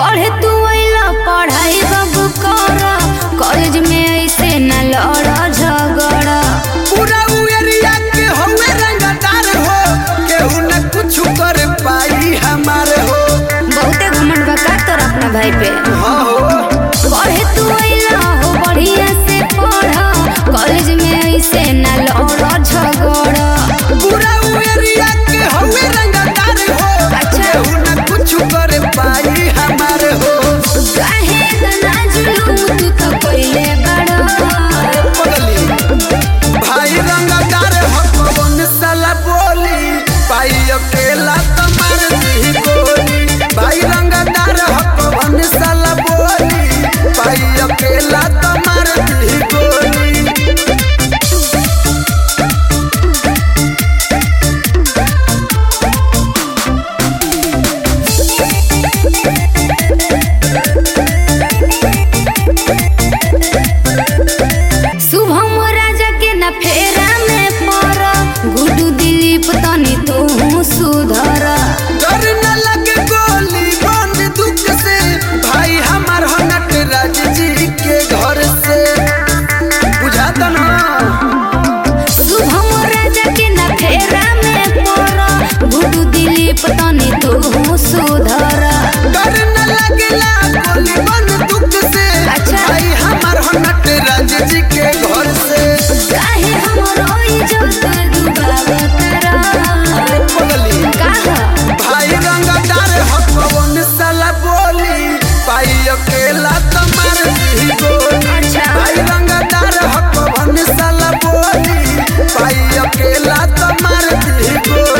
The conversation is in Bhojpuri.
पढ़े तू अइला पढ़ाई बाबू कर, कॉलेज में ऐसे न लड़ झगड़। पूरा एरिया के होवे रंगदार हो, केहू न कुछ कर पाई हमारे हो। बहुते घमंड बा का तोर अपना भाई पे। हाँ हो पढ़े तू अइला हो बढ़िया से पढ़, कॉलेज में ऐसे न लड़ झगड़। पूरा एरिया के होवे रंगदार हो, केहू न कुछ कर पाई हमारे हो। काहे इतना जुलूम तू तो कइले बड़ा। पगली भाई रंगदार हो कौन साला बोली, पाई अकेला तुम्हार दी गोली। भाई रंगदार हो कौन साला बोली, पाई अकेला तुम्हार दी गोली। शुभम राजा के न फेरा में पड़, गुड्डू दिलीप तनी तू सुधर। डर न लगे गोली बंदूक से, भाई हमार हो नटराज जी के घर से। बुझाता ना शुभम राजा के न फेरा में पड़, गुड्डू दिलीप तनी तू सुधर। डर न लगेला गोली बंदूक से, अच्छा। भाई हमार हो नटराज जी के घर से। काहे हमरो इज्जत डुबावतरा। पगली काहे भाई रंगदार हो कौन साला बोली, पाई अकेला तुम्हार दी गोली। अच्छा। भाई रंगदार हो कौन साला बोली, पाई अकेला तुम्हार दी गोली।